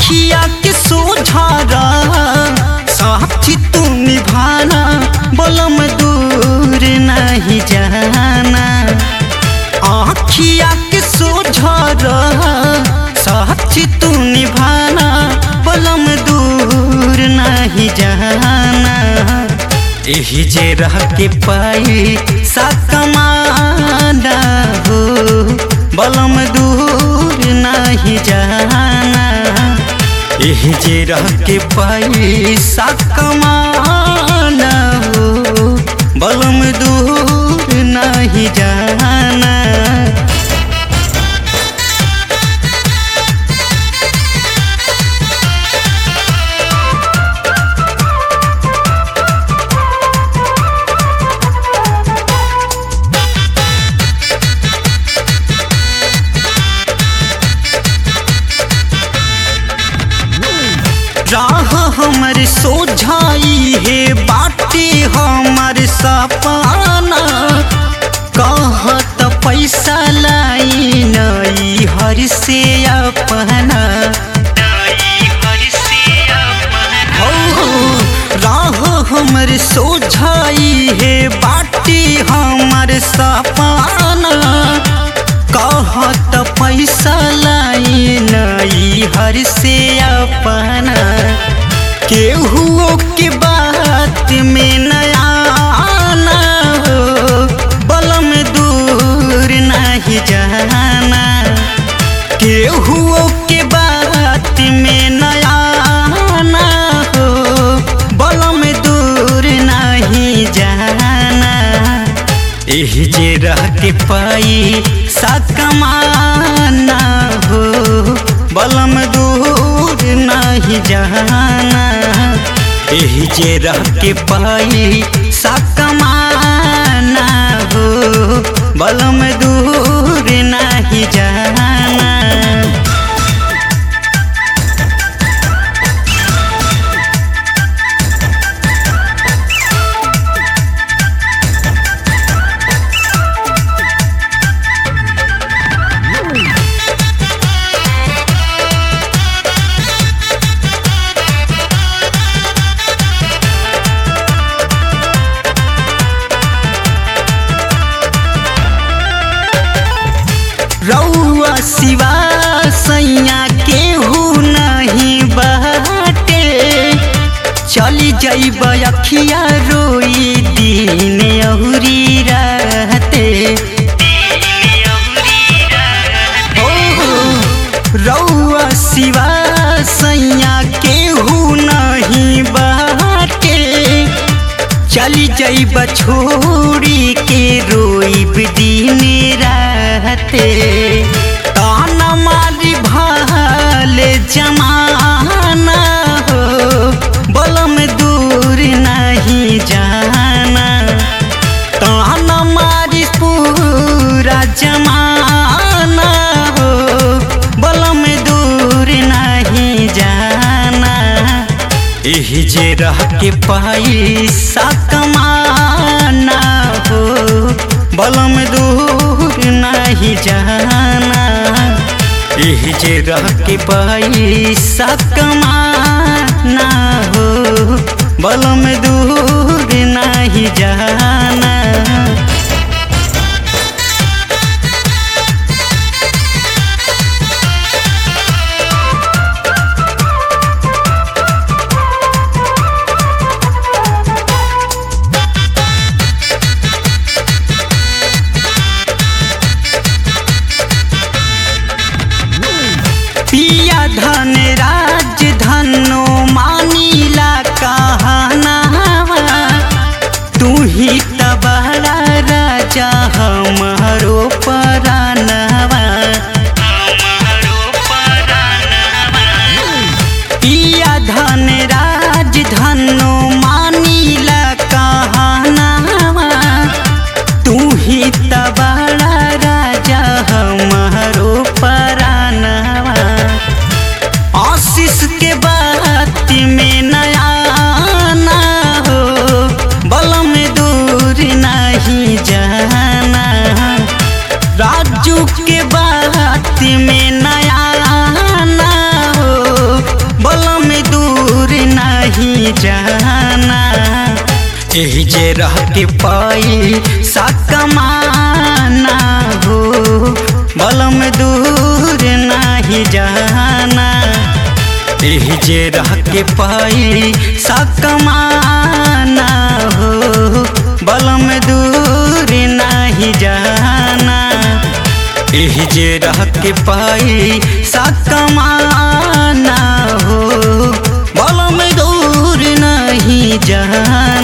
आँखिया के सोझारा साथी तू निभाना बलम दूर नहीं जाना। आँखिया के सोझारा साथी तू निभाना बलम दूर नहीं जाना। यही जे रह के पाई सा कमाना हो बलम दूर नहीं जाना। यही जे रह के पाई सा कमाना हो बलम दूर नहीं जाना। राह हमर सोझाई है बाटे हमर सपना। कहत पैसा लाई नई हर से अपना। हो राह हमर सोझाई है बाटे हमर सपना। कहत पैसा लाई नई हर से अपना। केहुओ के बात में नया आना हो बलम दूर नहीं जाना। केहुओ के बात में नया आना हो बलम दूर नहीं जाना। यही जे रह के पाई सा कमाना हो बलम दूर नहीं जाना। यही जे रह के पाई सा कमाना हो बलम दूर नहीं जाना। रउआ सिवा सैया केहू नहीं बाटे। चली जाइब अखिया रोई दिन अहुरी रहते। रउआ सिवा सैया केहू नहीं बाटे। चली जाइब छोड़ी के रोइब दिन रहते। ताना मारी भाले जमाना हो बलम दूर नहीं जाना। ताना मारी पूरा जमाना हो बलम दूर नहीं जाना। यही जे रह के पाई सा कमाना हो बलम दूर नहीं जाना। यही जे रह के पाई सा कमाना हो बलम दूर नहीं जाना। पिया धन राज धनो मानीला कहना। तू ही त बड़ा राजा हमारो परानवा। पिया धन राज धनो मानीला कहना। तू ही त बड़ा राजा हमारो परानवा। एही जे रह के पाई सकमाना हो बलम दूर नहीं जाना। एही जे रह के पाई सकमाना हो बलम दूर नहीं जाना। एही जे रह के पाई सकमाना हो बलम दूर नहीं जाना।